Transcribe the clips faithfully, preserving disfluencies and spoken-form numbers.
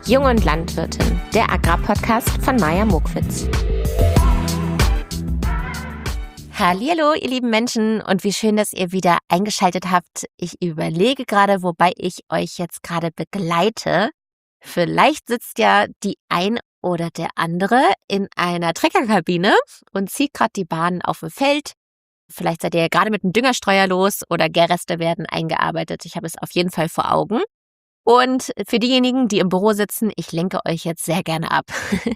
Jung und Landwirtin, der Agrarpodcast von Maja Mokwitz. Hallihallo, ihr lieben Menschen, und wie schön, dass ihr wieder eingeschaltet habt. Ich überlege gerade, wobei ich euch jetzt gerade begleite. Vielleicht sitzt ja die ein oder der andere in einer Treckerkabine und zieht gerade die Bahn auf dem Feld. Vielleicht seid ihr ja gerade mit dem Düngerstreuer los oder Gärreste werden eingearbeitet. Ich habe es auf jeden Fall vor Augen. Und für diejenigen, die im Büro sitzen, ich lenke euch jetzt sehr gerne ab.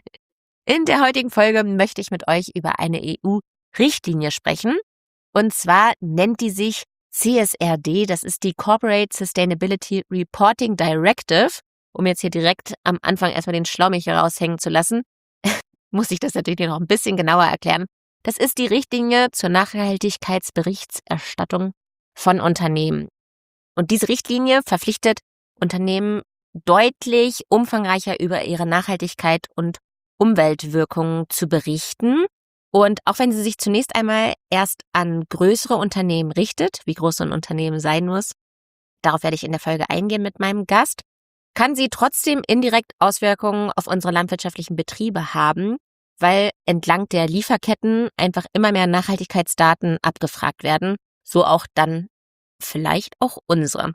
In der heutigen Folge möchte ich mit euch über eine E U-Richtlinie sprechen. Und zwar nennt die sich C S R D, das ist die Corporate Sustainability Reporting Directive. Um jetzt hier direkt am Anfang erstmal den Schlaumilch raushängen zu lassen, muss ich das natürlich noch ein bisschen genauer erklären. Das ist die Richtlinie zur Nachhaltigkeitsberichterstattung von Unternehmen. Und diese Richtlinie verpflichtet Unternehmen deutlich umfangreicher über ihre Nachhaltigkeit und Umweltwirkungen zu berichten. Und auch wenn sie sich zunächst einmal erst an größere Unternehmen richtet, wie groß so ein Unternehmen sein muss, darauf werde ich in der Folge eingehen mit meinem Gast, kann sie trotzdem indirekt Auswirkungen auf unsere landwirtschaftlichen Betriebe haben, weil entlang der Lieferketten einfach immer mehr Nachhaltigkeitsdaten abgefragt werden, so auch dann vielleicht auch unsere.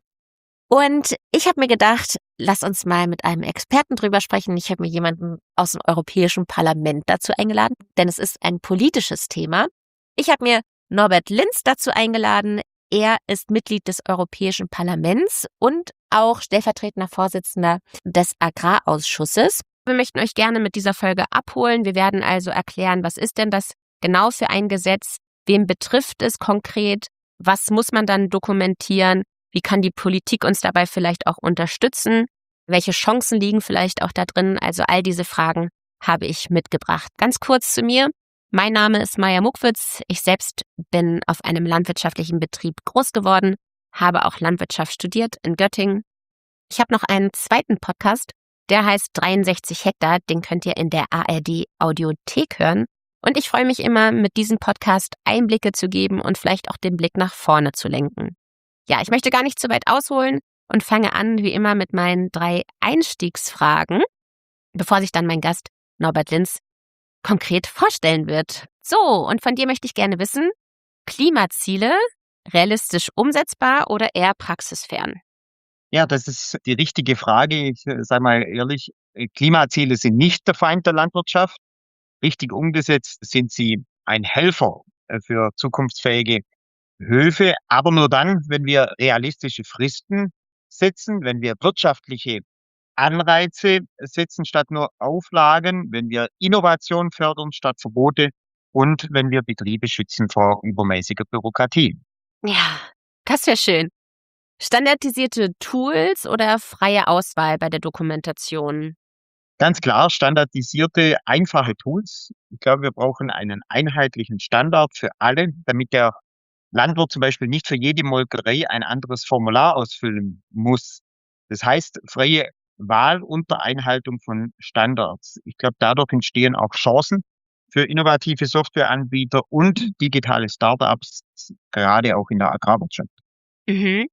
Und ich habe mir gedacht, lass uns mal mit einem Experten drüber sprechen. Ich habe mir jemanden aus dem Europäischen Parlament dazu eingeladen, denn es ist ein politisches Thema. Ich habe mir Norbert Linz dazu eingeladen. Er ist Mitglied des Europäischen Parlaments und auch stellvertretender Vorsitzender des Agrarausschusses. Wir möchten euch gerne mit dieser Folge abholen. Wir werden also erklären, was ist denn das genau für ein Gesetz? Wen betrifft es konkret? Was muss man dann dokumentieren? Wie kann die Politik uns dabei vielleicht auch unterstützen? Welche Chancen liegen vielleicht auch da drin? Also all diese Fragen habe ich mitgebracht. Ganz kurz zu mir. Mein Name ist Maja Mokwitz. Ich selbst bin auf einem landwirtschaftlichen Betrieb groß geworden, habe auch Landwirtschaft studiert in Göttingen. Ich habe noch einen zweiten Podcast, der heißt dreiundsechzig Hektar. Den könnt ihr in der A R D Audiothek hören. Und ich freue mich immer, mit diesem Podcast Einblicke zu geben und vielleicht auch den Blick nach vorne zu lenken. Ja, ich möchte gar nicht zu weit ausholen und fange an, wie immer, mit meinen drei Einstiegsfragen, bevor sich dann mein Gast Norbert Linz konkret vorstellen wird. So, und von dir möchte ich gerne wissen, Klimaziele, realistisch umsetzbar oder eher praxisfern? Ja, das ist die richtige Frage. Ich sage mal ehrlich, Klimaziele sind nicht der Feind der Landwirtschaft. Richtig umgesetzt sind sie ein Helfer für zukunftsfähige Höfe, aber nur dann, wenn wir realistische Fristen setzen, wenn wir wirtschaftliche Anreize setzen statt nur Auflagen, wenn wir Innovation fördern statt Verbote und wenn wir Betriebe schützen vor übermäßiger Bürokratie. Ja, das wäre schön. Standardisierte Tools oder freie Auswahl bei der Dokumentation? Ganz klar, standardisierte, einfache Tools. Ich glaube, wir brauchen einen einheitlichen Standard für alle, damit der Landwirt zum Beispiel nicht für jede Molkerei ein anderes Formular ausfüllen muss. Das heißt, freie Wahl unter Einhaltung von Standards. Ich glaube, dadurch entstehen auch Chancen für innovative Softwareanbieter und digitale Startups, gerade auch in der Agrarwirtschaft. Mhm.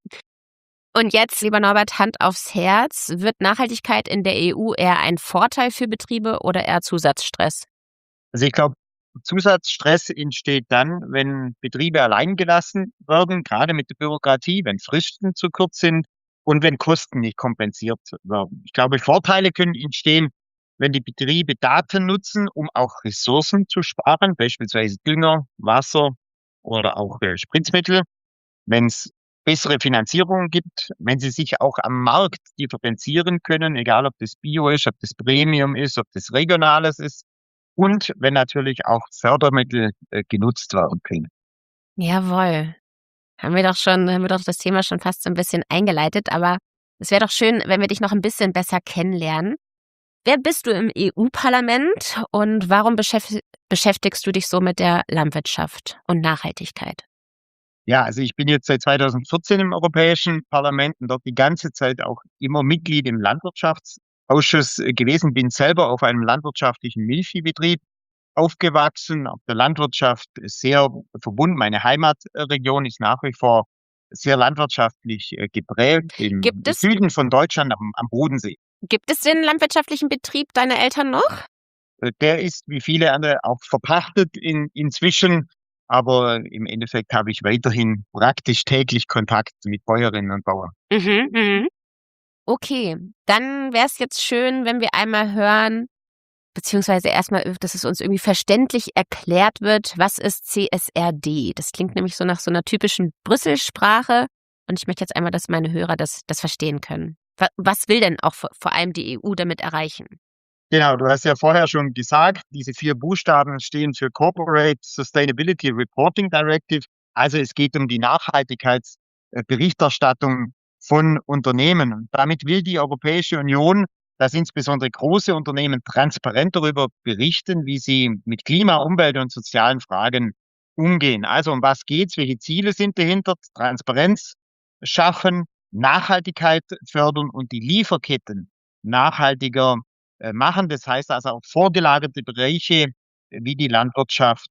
Und jetzt, lieber Norbert, Hand aufs Herz. Wird Nachhaltigkeit in der E U eher ein Vorteil für Betriebe oder eher Zusatzstress? Also ich glaube, Zusatzstress entsteht dann, wenn Betriebe allein gelassen werden, gerade mit der Bürokratie, wenn Fristen zu kurz sind und wenn Kosten nicht kompensiert werden. Ich glaube, Vorteile können entstehen, wenn die Betriebe Daten nutzen, um auch Ressourcen zu sparen, beispielsweise Dünger, Wasser oder auch äh, Spritzmittel, wenn es bessere Finanzierung gibt, wenn sie sich auch am Markt differenzieren können, egal ob das Bio ist, ob das Premium ist, ob das Regionales ist. Und wenn natürlich auch Fördermittel äh, genutzt werden können. Jawohl. Haben wir doch schon, haben wir doch das Thema schon fast so ein bisschen eingeleitet, aber es wäre doch schön, wenn wir dich noch ein bisschen besser kennenlernen. Wer bist du im E U-Parlament und warum beschäft- beschäftigst du dich so mit der Landwirtschaft und Nachhaltigkeit? Ja, also ich bin jetzt seit zweitausendvierzehn im Europäischen Parlament und dort die ganze Zeit auch immer Mitglied im Landwirtschaftsausschuss äh, gewesen, bin selber auf einem landwirtschaftlichen Milchviehbetrieb aufgewachsen, auf der Landwirtschaft sehr verbunden. Meine Heimatregion ist nach wie vor sehr landwirtschaftlich äh, geprägt, im Gibt es, Süden von Deutschland am, am Bodensee. Gibt es den landwirtschaftlichen Betrieb deiner Eltern noch? Der ist wie viele andere auch verpachtet in, inzwischen, aber im Endeffekt habe ich weiterhin praktisch täglich Kontakt mit Bäuerinnen und Bauern. Mhm, mhm. Okay, dann wäre es jetzt schön, wenn wir einmal hören, beziehungsweise erstmal, dass es uns irgendwie verständlich erklärt wird, was ist C S R D? Das klingt nämlich so nach so einer typischen Brüssel-Sprache und ich möchte jetzt einmal, dass meine Hörer das, das verstehen können. Wa- Was will denn auch vor, vor allem die E U damit erreichen? Genau, du hast ja vorher schon gesagt, diese vier Buchstaben stehen für Corporate Sustainability Reporting Directive. Also es geht um die Nachhaltigkeitsberichterstattung von Unternehmen. Und damit will die Europäische Union, dass insbesondere große Unternehmen transparent darüber berichten, wie sie mit Klima, Umwelt und sozialen Fragen umgehen. Also um was geht's? Welche Ziele sind dahinter? Transparenz schaffen, Nachhaltigkeit fördern und die Lieferketten nachhaltiger äh, machen. Das heißt also auch vorgelagerte Bereiche äh, wie die Landwirtschaft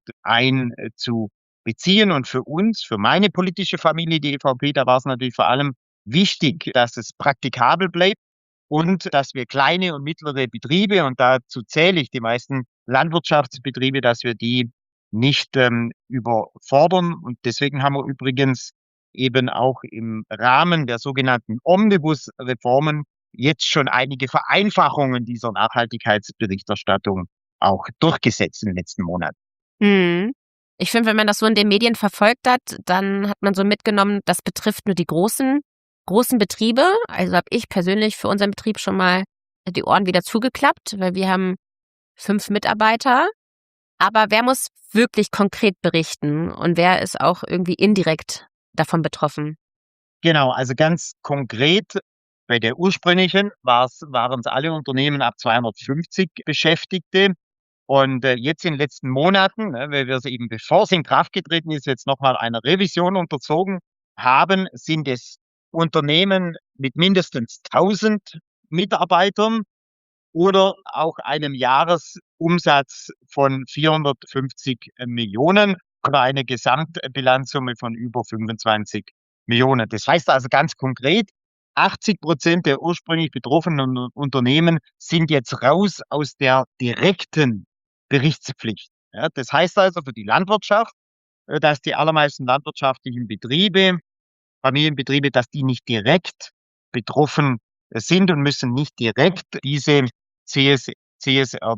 einzubeziehen. Und für uns, für meine politische Familie, die E V P, da war es natürlich vor allem wichtig, dass es praktikabel bleibt und dass wir kleine und mittlere Betriebe, und dazu zähle ich die meisten Landwirtschaftsbetriebe, dass wir die nicht ähm, überfordern. Und deswegen haben wir übrigens eben auch im Rahmen der sogenannten Omnibus-Reformen jetzt schon einige Vereinfachungen dieser Nachhaltigkeitsberichterstattung auch durchgesetzt in den letzten Monaten. Hm. Ich finde, wenn man das so in den Medien verfolgt hat, dann hat man so mitgenommen, das betrifft nur die großen, großen Betriebe. Also habe ich persönlich für unseren Betrieb schon mal die Ohren wieder zugeklappt, weil wir haben fünf Mitarbeiter. Aber wer muss wirklich konkret berichten und wer ist auch irgendwie indirekt davon betroffen? Genau, also ganz konkret bei der ursprünglichen war's, waren es alle Unternehmen ab zweihundertfünfzig Beschäftigte. Und äh, jetzt in den letzten Monaten, ne, weil wir es eben, bevor es in Kraft getreten ist, jetzt nochmal einer Revision unterzogen haben, sind es Unternehmen mit mindestens tausend Mitarbeitern oder auch einem Jahresumsatz von vierhundertfünfzig Millionen oder eine Gesamtbilanzsumme von über fünfundzwanzig Millionen. Das heißt also ganz konkret, achtzig Prozent der ursprünglich betroffenen Unternehmen sind jetzt raus aus der direkten Berichtspflicht. Ja, das heißt also für die Landwirtschaft, äh, dass die allermeisten landwirtschaftlichen Betriebe, Familienbetriebe, dass die nicht direkt betroffen äh, sind und müssen nicht direkt diese C S, C S R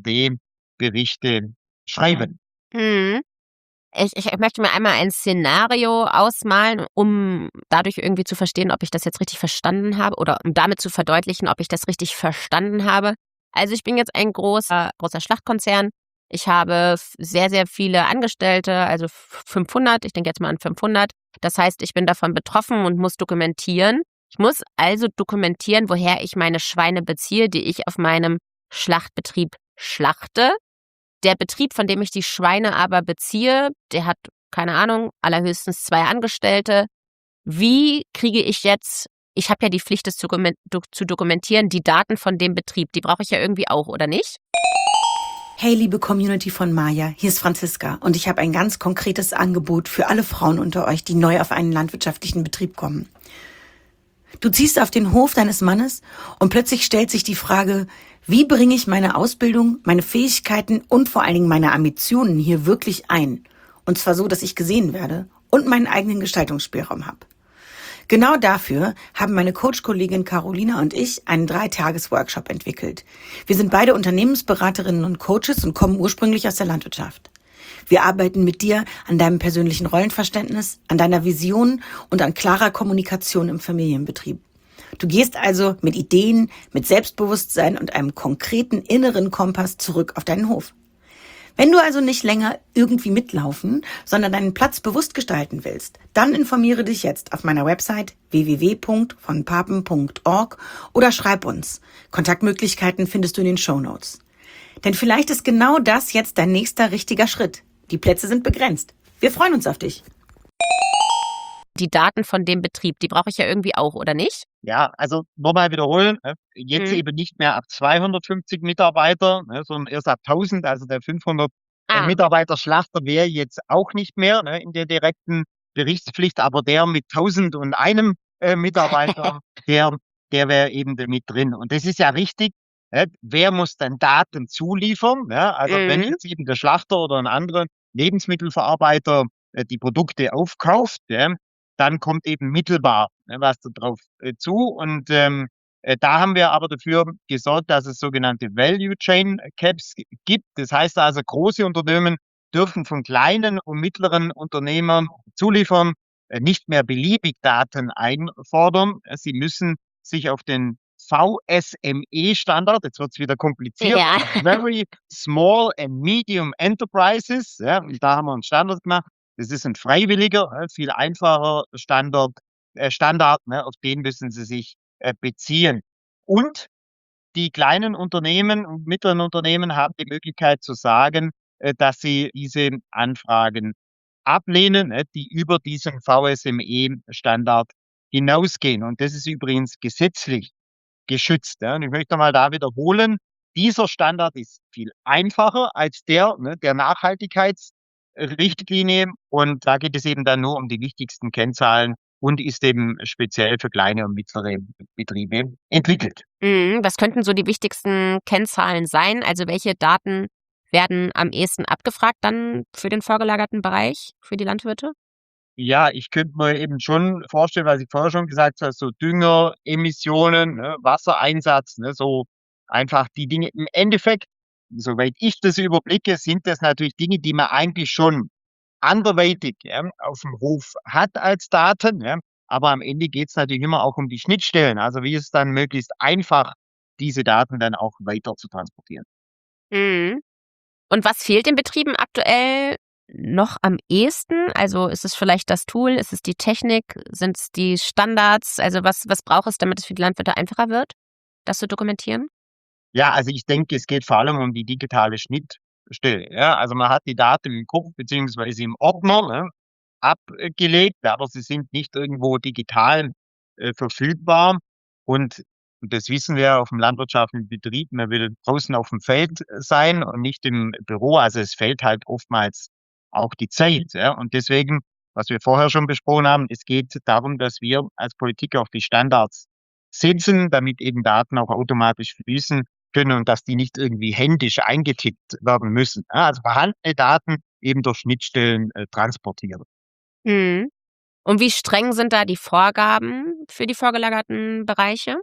D-Berichte schreiben. Hm. Ich, ich möchte mir einmal ein Szenario ausmalen, um dadurch irgendwie zu verstehen, ob ich das jetzt richtig verstanden habe oder um damit zu verdeutlichen, ob ich das richtig verstanden habe. Also ich bin jetzt ein großer, großer Schlachtkonzern. Ich habe f- sehr, sehr viele Angestellte, also f- fünfhundert. Ich denke jetzt mal an fünfhundert. Das heißt, ich bin davon betroffen und muss dokumentieren. Ich muss also dokumentieren, woher ich meine Schweine beziehe, die ich auf meinem Schlachtbetrieb schlachte. Der Betrieb, von dem ich die Schweine aber beziehe, der hat, keine Ahnung, allerhöchstens zwei Angestellte. Wie kriege ich jetzt, ich habe ja die Pflicht, das zu, dokumen- dok- zu dokumentieren, die Daten von dem Betrieb, die brauche ich ja irgendwie auch, oder nicht? Hey, liebe Community von Maya, hier ist Franziska und ich habe ein ganz konkretes Angebot für alle Frauen unter euch, die neu auf einen landwirtschaftlichen Betrieb kommen. Du ziehst auf den Hof deines Mannes und plötzlich stellt sich die Frage, wie bringe ich meine Ausbildung, meine Fähigkeiten und vor allen Dingen meine Ambitionen hier wirklich ein? Und zwar so, dass ich gesehen werde und meinen eigenen Gestaltungsspielraum habe. Genau dafür haben meine Coach-Kollegin Carolina und ich einen Dreitages-Workshop entwickelt. Wir sind beide Unternehmensberaterinnen und Coaches und kommen ursprünglich aus der Landwirtschaft. Wir arbeiten mit dir an deinem persönlichen Rollenverständnis, an deiner Vision und an klarer Kommunikation im Familienbetrieb. Du gehst also mit Ideen, mit Selbstbewusstsein und einem konkreten inneren Kompass zurück auf deinen Hof. Wenn du also nicht länger irgendwie mitlaufen, sondern deinen Platz bewusst gestalten willst, dann informiere dich jetzt auf meiner Website w w w punkt von papen punkt org oder schreib uns. Kontaktmöglichkeiten findest du in den Shownotes. Denn vielleicht ist genau das jetzt dein nächster richtiger Schritt. Die Plätze sind begrenzt. Wir freuen uns auf dich. Die Daten von dem Betrieb, die brauche ich ja irgendwie auch, oder nicht? Ja, also nochmal wiederholen, ne? Jetzt Hm. eben nicht mehr ab zweihundertfünfzig Mitarbeiter, ne, sondern erst ab tausend, also der fünfhundert äh, Ah. Mitarbeiter Schlachter wäre jetzt auch nicht mehr, ne, in der direkten Berichtspflicht, aber der mit tausend und einem äh, Mitarbeiter, der der wäre eben da mit drin. Und das ist ja richtig. Ja, wer muss dann Daten zuliefern? Ja, also wenn Mhm. jetzt eben der Schlachter oder ein anderer Lebensmittelverarbeiter äh, die Produkte aufkauft, ja, dann kommt eben mittelbar ne, was da drauf äh, zu. Und ähm, äh, da haben wir aber dafür gesorgt, dass es sogenannte Value Chain Caps g- gibt. Das heißt also, große Unternehmen dürfen von kleinen und mittleren Unternehmern Zuliefern äh, nicht mehr beliebig Daten einfordern. Äh, Sie müssen sich auf den V S M E-Standard, jetzt wird es wieder kompliziert, Ja. Very Small and Medium Enterprises, ja, und da haben wir einen Standard gemacht. Das ist ein freiwilliger, äh, viel einfacher Standard, äh, Standard, ne, auf den müssen Sie sich äh, beziehen. Und die kleinen Unternehmen und mittleren Unternehmen haben die Möglichkeit zu sagen, äh, dass sie diese Anfragen ablehnen, ne, die über diesen V S M E-Standard hinausgehen. Und das ist übrigens gesetzlich geschützt. Ja. Und ich möchte mal da wiederholen, dieser Standard ist viel einfacher als der ne, der Nachhaltigkeitsrichtlinie. Und da geht es eben dann nur um die wichtigsten Kennzahlen und ist eben speziell für kleine und mittlere Betriebe entwickelt. Mhm. Was könnten so die wichtigsten Kennzahlen sein? Also welche Daten werden am ehesten abgefragt dann für den vorgelagerten Bereich, für die Landwirte? Ja, ich könnte mir eben schon vorstellen, was ich vorher schon gesagt habe, so Dünger, Emissionen, ne, Wassereinsatz, ne, so einfach die Dinge. Im Endeffekt, soweit ich das überblicke, sind das natürlich Dinge, die man eigentlich schon anderweitig ja, auf dem Hof hat als Daten. Ja. Aber am Ende geht es natürlich immer auch um die Schnittstellen. Also wie ist es dann möglichst einfach, diese Daten dann auch weiter zu transportieren. Mhm. Und was fehlt den Betrieben aktuell noch am ehesten? Also ist es vielleicht das Tool, ist es die Technik, sind es die Standards? Also was, was braucht es, damit es für die Landwirte einfacher wird, das zu dokumentieren? Ja, also ich denke, es geht vor allem um die digitale Schnittstelle. Ja. Also man hat die Daten im Kopf beziehungsweise im Ordner ne, abgelegt, aber sie sind nicht irgendwo digital äh, verfügbar. Und, und das wissen wir auf dem landwirtschaftlichen Betrieb, man will draußen auf dem Feld sein und nicht im Büro. Also es fehlt halt oftmals auch die Zeit. Ja. Und deswegen, was wir vorher schon besprochen haben, es geht darum, dass wir als Politik auf die Standards setzen, damit eben Daten auch automatisch fließen können und dass die nicht irgendwie händisch eingetippt werden müssen. Ja, also vorhandene Daten eben durch Schnittstellen äh, transportieren. Mhm. Und wie streng sind da die Vorgaben für die vorgelagerten Bereiche?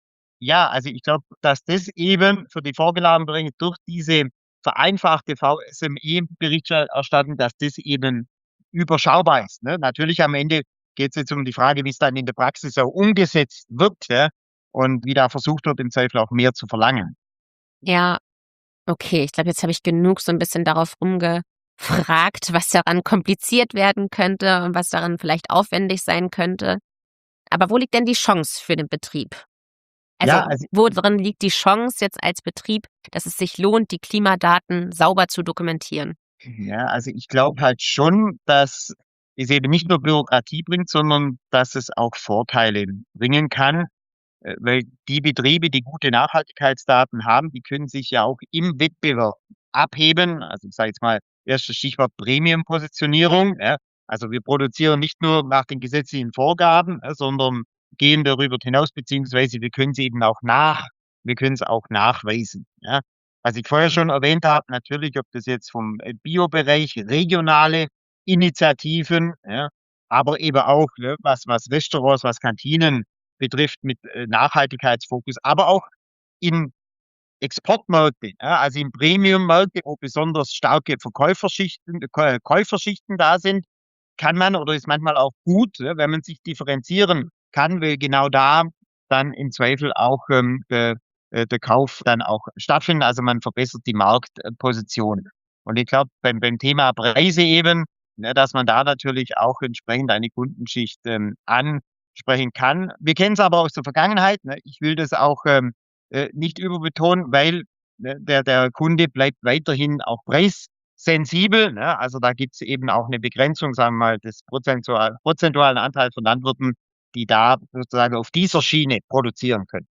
Ja, also ich glaube, dass das eben für die vorgelagerten Bereiche durch diese vereinfachte V S M E-Berichterstattung, dass das eben überschaubar ist. Ne? Natürlich am Ende geht es jetzt um die Frage, wie es dann in der Praxis auch umgesetzt wird ja? Und wie da versucht wird, im Zweifel auch mehr zu verlangen. Ja, okay. Ich glaube, jetzt habe ich genug so ein bisschen darauf rumgefragt, was daran kompliziert werden könnte und was daran vielleicht aufwendig sein könnte. Aber wo liegt denn die Chance für den Betrieb? Also, Ja, also worin liegt die Chance jetzt als Betrieb, dass es sich lohnt, die Klimadaten sauber zu dokumentieren? Ja, also ich glaube halt schon, dass es eben nicht nur Bürokratie bringt, sondern dass es auch Vorteile bringen kann, äh, weil die Betriebe, die gute Nachhaltigkeitsdaten haben, die können sich ja auch im Wettbewerb abheben. Also ich sage jetzt mal, erstes Stichwort Premium-Positionierung. Ja. Also wir produzieren nicht nur nach den gesetzlichen Vorgaben, ja, sondern gehen darüber hinaus, beziehungsweise wir können sie eben auch nach, wir können es auch nachweisen. Ja. Was ich vorher schon erwähnt habe, natürlich, ob das jetzt vom äh, Biobereich, regionale Initiativen, ja, aber eben auch, ne, was, was Restaurants, was Kantinen betrifft mit äh, Nachhaltigkeitsfokus, aber auch in Exportmärkte, ja, also in Premiummärkte, wo besonders starke Verkäuferschichten, Käu Käuferschichten da sind, kann man oder ist manchmal auch gut, ja, wenn man sich differenzieren kann, weil genau da dann im Zweifel auch ähm, der, äh, der Kauf dann auch stattfindet. Also man verbessert die Marktposition. Und ich glaube, beim, beim Thema Preise eben, ne, dass man da natürlich auch entsprechend eine Kundenschicht ähm, ansprechen kann. Wir kennen es aber aus der Vergangenheit. Ne? Ich will das auch ähm, äh, nicht überbetonen, weil ne, der, der Kunde bleibt weiterhin auch preissensibel. Ne? Also da gibt es eben auch eine Begrenzung, sagen wir mal, des prozentual, prozentualen Anteils von Landwirten, die da sozusagen auf dieser Schiene produzieren können.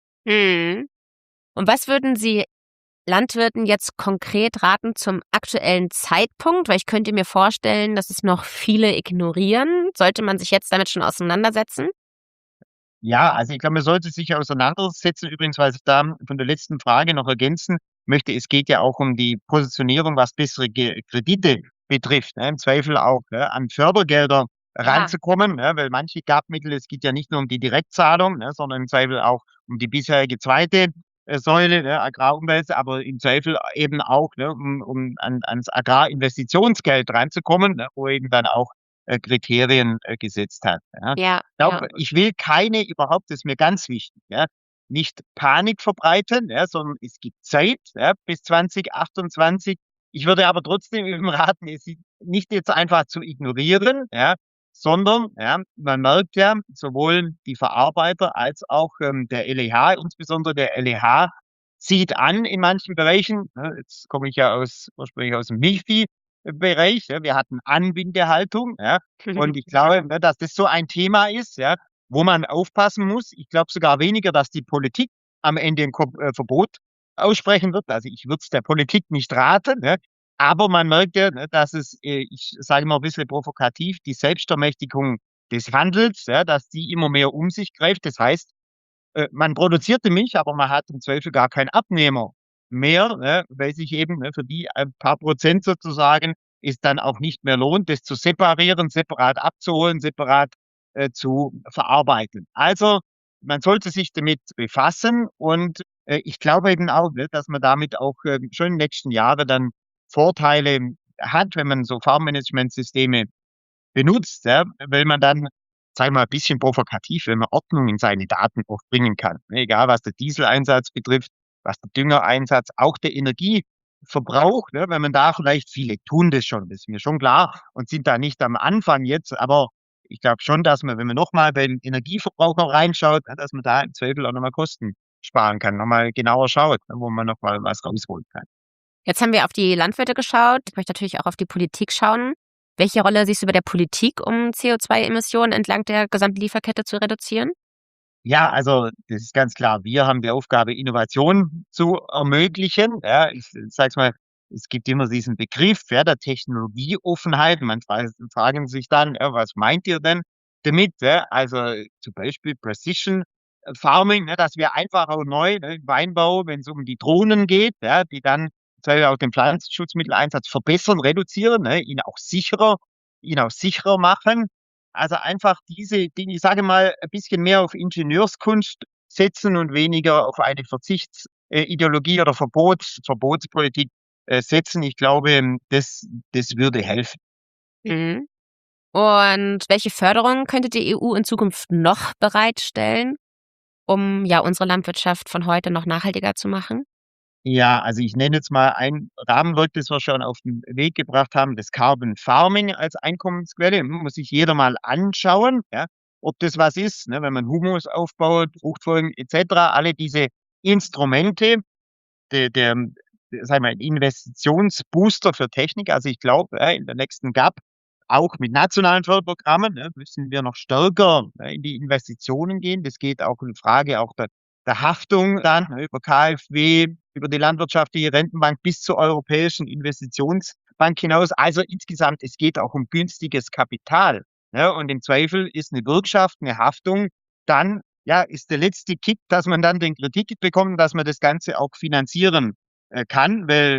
Mhm. Und was würden Sie Landwirten jetzt konkret raten zum aktuellen Zeitpunkt? Weil ich könnte mir vorstellen, dass es noch viele ignorieren. Sollte man sich jetzt damit schon auseinandersetzen? Ja, also ich glaube, man sollte sich auseinandersetzen. Übrigens, was ich da von der letzten Frage noch ergänzen möchte, es geht ja auch um die Positionierung, was bessere Ge Kredite betrifft, ne? Im Zweifel auch, ne, an Fördergelder Ja. ranzukommen, ne? Weil manche G A B-Mittel, es geht ja nicht nur um die Direktzahlung, ne, sondern im Zweifel auch um die bisherige zweite äh, Säule, ne, Agrarumwelt, aber im Zweifel eben auch, ne, um, um an, ans Agrarinvestitionsgeld ranzukommen, ne, wo eben dann auch äh, Kriterien äh, gesetzt hat. Ja. Ja, Ich ja. glaube, ich will keine überhaupt, das ist mir ganz wichtig, ja, nicht Panik verbreiten, ja, sondern es gibt Zeit, ja, bis zwanzig achtundzwanzig. Ich würde aber trotzdem eben raten, es nicht jetzt einfach zu ignorieren, ja, sondern, ja, man merkt ja, sowohl die Verarbeiter als auch ähm, der L E H, insbesondere der L E H, zieht an in manchen Bereichen. Ne, jetzt komme ich ja aus, ursprünglich aus dem Milchviehbereich. Ja, wir hatten Anbindehaltung, ja, und ich glaube, ne, dass das so ein Thema ist, ja, wo man aufpassen muss. Ich glaube sogar weniger, dass die Politik am Ende ein Ko äh, Verbot aussprechen wird. Also ich würde es der Politik nicht raten, ne? Aber man merkt ja, ne, dass es, äh, ich sage mal ein bisschen provokativ, die Selbstermächtigung des Handels, ja, dass die immer mehr um sich greift. Das heißt, äh, man produziert die Milch, aber man hat im Zweifel gar keinen Abnehmer mehr, ne, weil sich eben, ne, für die ein paar Prozent sozusagen es dann auch nicht mehr lohnt, das zu separieren, separat abzuholen, separat äh, zu verarbeiten. Also man sollte sich damit befassen und äh, ich glaube eben auch, ne, dass man damit auch äh, schon in den nächsten Jahren dann Vorteile hat, wenn man so Farmmanagementsysteme benutzt, ja, weil man dann, sagen wir mal, ein bisschen provokativ, wenn man Ordnung in seine Daten auch bringen kann. Ne, egal, was der Dieseleinsatz betrifft, was der Düngereinsatz, auch der Energieverbrauch, ne, wenn man da vielleicht viele tun das schon, das ist mir schon klar und sind da nicht am Anfang jetzt, aber ich glaube schon, dass man, wenn man noch mal beim Energieverbraucher reinschaut, ne, dass man da im Zweifel auch noch mal Kosten sparen kann, noch mal genauer schaut, ne, wo man noch mal was rausholen kann. Jetzt haben wir auf die Landwirte geschaut. Ich möchte natürlich auch auf die Politik schauen. Welche Rolle siehst du bei der Politik, um C O zwei Emissionen entlang der gesamten Lieferkette zu reduzieren? Ja, also das ist ganz klar. Wir haben die Aufgabe, Innovation zu ermöglichen. Ja, ich sage es mal, es gibt immer diesen Begriff, ja, der Technologieoffenheit. Man fra fragen sich dann, ja, was meint ihr denn damit? Ja? Also zum Beispiel Precision Farming, ne, dass wir einfach auch neu, ne, im Weinbau, wenn es um die Drohnen geht, ja, die dann zum Beispiel auch den Pflanzenschutzmitteleinsatz verbessern, reduzieren, ne, ihn auch sicherer, ihn auch sicherer machen. Also einfach diese Dinge, ich sage mal, ein bisschen mehr auf Ingenieurskunst setzen und weniger auf eine Verzichts äh, Ideologie oder Verbots Verbotspolitik, äh, setzen. Ich glaube, ähm, das das würde helfen. Mhm. Und welche Förderung könnte die E U in Zukunft noch bereitstellen, um ja unsere Landwirtschaft von heute noch nachhaltiger zu machen? Ja, also ich nenne jetzt mal ein Rahmenwerk, das wir schon auf den Weg gebracht haben, das Carbon Farming als Einkommensquelle. Hm, muss sich jeder mal anschauen, ja, ob das was ist, ne, wenn man Humus aufbaut, Fruchtfolgen et cetera. Alle diese Instrumente, der der, sagen wir, Investitionsbooster für Technik. Also ich glaube, ja, in der nächsten G A B, auch mit nationalen Förderprogrammen, ne, müssen wir noch stärker, ne, in die Investitionen gehen. Das geht auch in Frage auch der der Haftung dann, ne, über K f W, über die Landwirtschaftliche Rentenbank bis zur Europäischen Investitionsbank hinaus. Also insgesamt, es geht auch um günstiges Kapital, ne? Und im Zweifel ist eine Bürgschaft, eine Haftung dann, ja, ist der letzte Kick, dass man dann den Kredit bekommt, dass man das Ganze auch finanzieren äh, kann, weil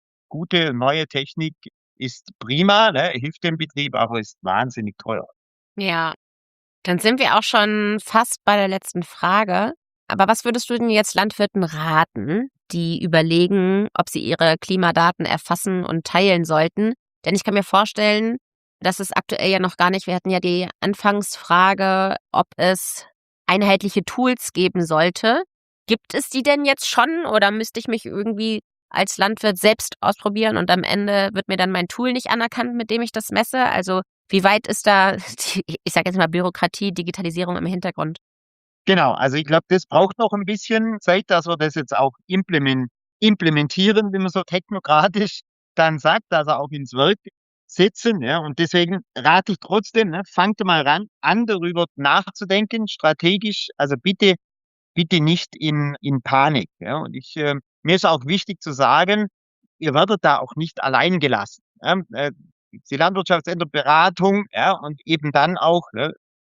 gute neue Technik ist prima, ne, hilft dem Betrieb, aber ist wahnsinnig teuer. Ja, dann sind wir auch schon fast bei der letzten Frage. Aber was würdest du denn jetzt Landwirten raten, die überlegen, ob sie ihre Klimadaten erfassen und teilen sollten? Denn ich kann mir vorstellen, dass es aktuell ja noch gar nicht, wir hatten ja die Anfangsfrage, ob es einheitliche Tools geben sollte. Gibt es die denn jetzt schon oder müsste ich mich irgendwie als Landwirt selbst ausprobieren und am Ende wird mir dann mein Tool nicht anerkannt, mit dem ich das messe? Also wie weit ist da, die, ich sage jetzt mal Bürokratie, Digitalisierung im Hintergrund? Genau, also ich glaube, das braucht noch ein bisschen Zeit, dass wir das jetzt auch implemen implementieren, wie man so technokratisch dann sagt, also auch ins Werk setzen, ja. Und deswegen rate ich trotzdem, ne, fangt mal ran an, darüber nachzudenken, strategisch. Also bitte bitte nicht in in Panik, ja. Und ich, ähm mir ist auch wichtig zu sagen, ihr werdet da auch nicht allein gelassen, ja. Äh, die Landwirtschaftsämter Beratung, ja, und eben dann auch, ne,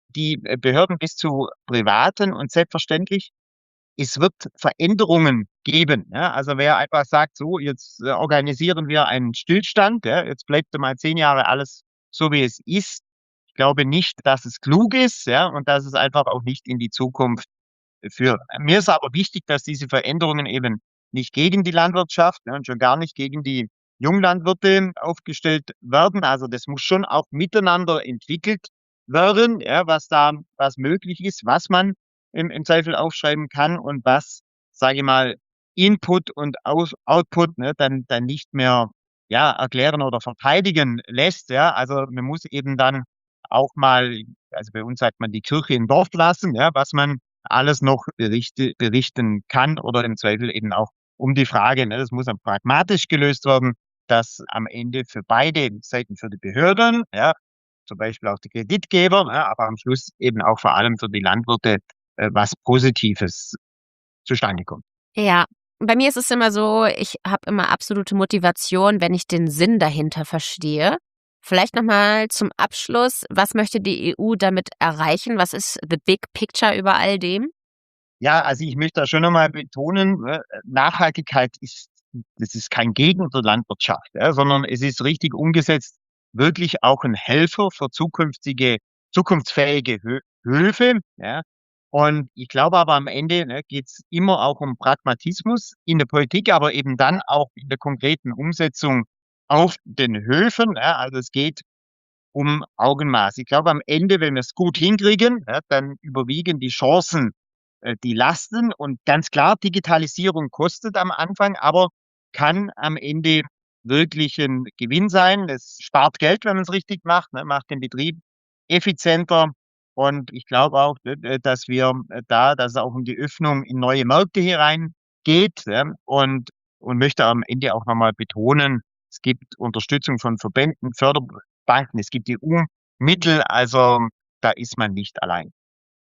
die äh, Behörden bis zu privaten und selbstverständlich, es wird Veränderungen geben. Ja? Also wer einfach sagt, so, jetzt äh, organisieren wir einen Stillstand, ja? Jetzt bleibt mal zehn Jahre alles so, wie es ist. Ich glaube nicht, dass es klug ist, ja, und dass es einfach auch nicht in die Zukunft führt. Mir ist aber wichtig, dass diese Veränderungen eben nicht gegen die Landwirtschaft, ne, und schon gar nicht gegen die Junglandwirte aufgestellt werden. Also das muss schon auch miteinander entwickelt werden, ja, was da, was möglich ist, was man im, im Zweifel aufschreiben kann und was, sage ich mal, Input und Aus, Output, ne, dann, dann nicht mehr, ja, erklären oder verteidigen lässt, ja. Also man muss eben dann auch mal, also bei uns sagt man, die Kirche im Dorf lassen, ja, was man alles noch berichte, berichten kann oder im Zweifel eben auch um die Frage, ne, das muss dann pragmatisch gelöst werden, dass am Ende für beide Seiten, für die Behörden, ja, zum Beispiel auch die Kreditgeber, ja, aber am Schluss eben auch vor allem für die Landwirte äh, was Positives zustande kommt. Ja, bei mir ist es immer so, ich habe immer absolute Motivation, wenn ich den Sinn dahinter verstehe. Vielleicht nochmal zum Abschluss, was möchte die E U damit erreichen? Was ist the big picture über all dem? Ja, also ich möchte da schon nochmal betonen, ne, Nachhaltigkeit ist, das ist kein Gegner der Landwirtschaft, ja, sondern es ist richtig umgesetzt, wirklich auch ein Helfer für zukünftige, zukunftsfähige Hö Höfe, ja. Und ich glaube aber am Ende, ne, geht's immer auch um Pragmatismus in der Politik, aber eben dann auch in der konkreten Umsetzung auf den Höfen. Ja. Also es geht um Augenmaß. Ich glaube, am Ende, wenn wir es gut hinkriegen, ja, dann überwiegen die Chancen äh, die Lasten. Und ganz klar, Digitalisierung kostet am Anfang, aber kann am Ende wirklich ein Gewinn sein. Es spart Geld, wenn man es richtig macht, ne, macht den Betrieb effizienter. Und ich glaube auch, ne, dass wir äh, da, dass es auch um die Öffnung in neue Märkte hier rein geht, ja, und, und möchte am Ende auch nochmal betonen, es gibt Unterstützung von Verbänden, Förderbanken, es gibt E U-Mittel, also da ist man nicht allein.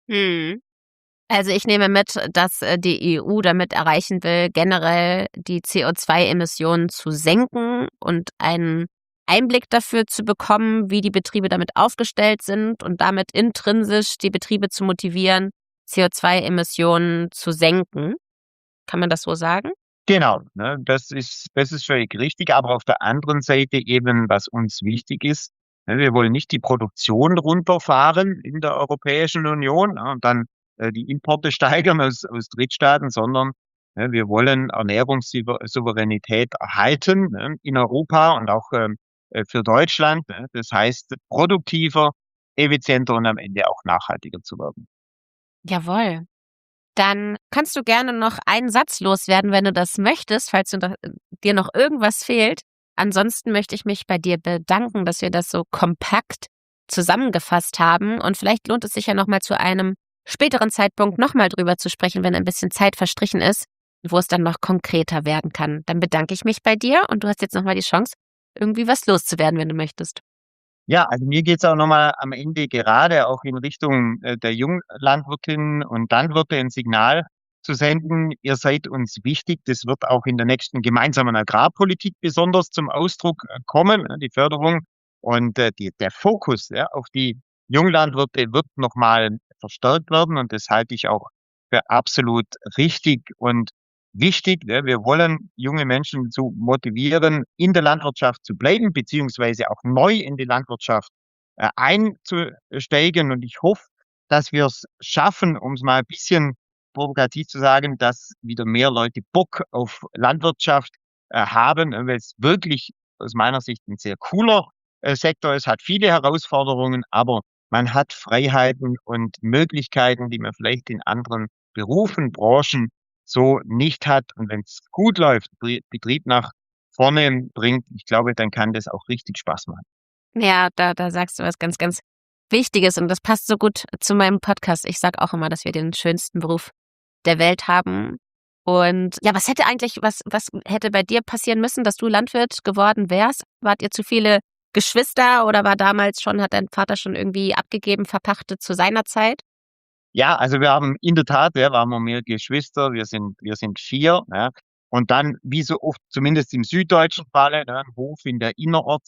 Hm. Also ich nehme mit, dass äh, die E U damit erreichen will, generell die C O zwei Emissionen zu senken und einen Einblick dafür zu bekommen, wie die Betriebe damit aufgestellt sind und damit intrinsisch die Betriebe zu motivieren, C O zwei Emissionen zu senken. Kann man das so sagen? Genau, ne, das ist, das ist völlig richtig. Aber auf der anderen Seite eben, was uns wichtig ist, ne, wir wollen nicht die Produktion runterfahren in der Europäischen Union, ne, und dann äh, die Importe steigern aus, aus Drittstaaten, sondern ne, wir wollen Ernährungssouveränität erhalten, ne, in Europa und auch ähm, äh, für Deutschland. Ne, das heißt, produktiver, effizienter und am Ende auch nachhaltiger zu werden. Jawohl. Dann kannst du gerne noch einen Satz loswerden, wenn du das möchtest, falls du da, dir noch irgendwas fehlt. Ansonsten möchte ich mich bei dir bedanken, dass wir das so kompakt zusammengefasst haben. Und vielleicht lohnt es sich ja nochmal zu einem späteren Zeitpunkt nochmal drüber zu sprechen, wenn ein bisschen Zeit verstrichen ist, wo es dann noch konkreter werden kann. Dann bedanke ich mich bei dir und du hast jetzt nochmal die Chance, irgendwie was loszuwerden, wenn du möchtest. Ja, also mir geht's auch nochmal am Ende gerade auch in Richtung äh, der Junglandwirtinnen und Landwirte ein Signal zu senden. Ihr seid uns wichtig. Das wird auch in der nächsten gemeinsamen Agrarpolitik besonders zum Ausdruck äh, kommen, ne, die Förderung. Und äh, die, der Fokus, ja, auf die Junglandwirte wird nochmal verstärkt werden. Und das halte ich auch für absolut richtig und wichtig. Ja. Wir wollen junge Menschen zu motivieren, in der Landwirtschaft zu bleiben, beziehungsweise auch neu in die Landwirtschaft äh, einzusteigen. Und ich hoffe, dass wir es schaffen, um es mal ein bisschen provokativ zu sagen, dass wieder mehr Leute Bock auf Landwirtschaft äh, haben, äh, weil es wirklich aus meiner Sicht ein sehr cooler äh, Sektor ist, hat viele Herausforderungen, aber man hat Freiheiten und Möglichkeiten, die man vielleicht in anderen Berufen, Branchen so nicht hat. Und wenn es gut läuft, Brie- Betrieb nach vorne bringt, ich glaube, dann kann das auch richtig Spaß machen. Ja, da, da sagst du was ganz, ganz Wichtiges und das passt so gut zu meinem Podcast. Ich sage auch immer, dass wir den schönsten Beruf der Welt haben. Und ja, was hätte eigentlich, was, was hätte bei dir passieren müssen, dass du Landwirt geworden wärst? Wart ihr zu viele Geschwister oder war damals schon, hat dein Vater schon irgendwie abgegeben, verpachtet zu seiner Zeit? Ja, also wir haben in der Tat, ja, wir haben mehr Geschwister, wir sind, wir sind vier, ja. Und dann, wie so oft, zumindest im süddeutschen Falle, ne, ein Hof in der Innerortsgemeinde,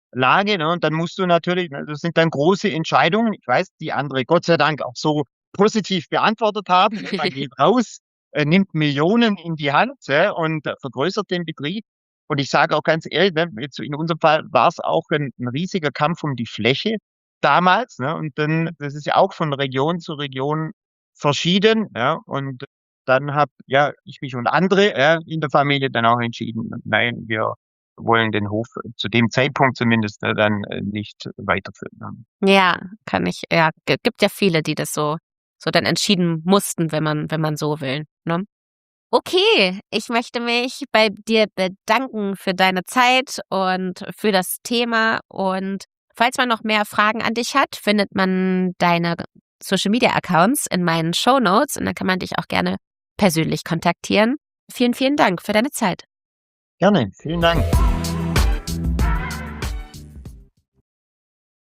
Lage, ne? Und dann musst du natürlich, ne, das sind dann große Entscheidungen. Ich weiß, die andere Gott sei Dank auch so positiv beantwortet haben. Ne? Man geht raus, äh, nimmt Millionen in die Hand, ja, und äh, vergrößert den Betrieb. Und ich sage auch ganz ehrlich, ne, jetzt in unserem Fall war es auch ein, ein riesiger Kampf um die Fläche damals. Ne? Und dann, das ist ja auch von Region zu Region verschieden. Ja? Und dann habe ja ich mich und andere, ja, in der Familie dann auch entschieden, nein, wir wollen den Hof zu dem Zeitpunkt zumindest äh, dann äh, nicht weiterführen. Ja, kann ich, ja, g- gibt ja viele, die das so, so dann entschieden mussten, wenn man, wenn man so will, ne? Okay, ich möchte mich bei dir bedanken für deine Zeit und für das Thema. Und falls man noch mehr Fragen an dich hat, findet man deine Social Media Accounts in meinen Show Notes und dann kann man dich auch gerne persönlich kontaktieren. Vielen, vielen Dank für deine Zeit. Gerne, vielen Dank.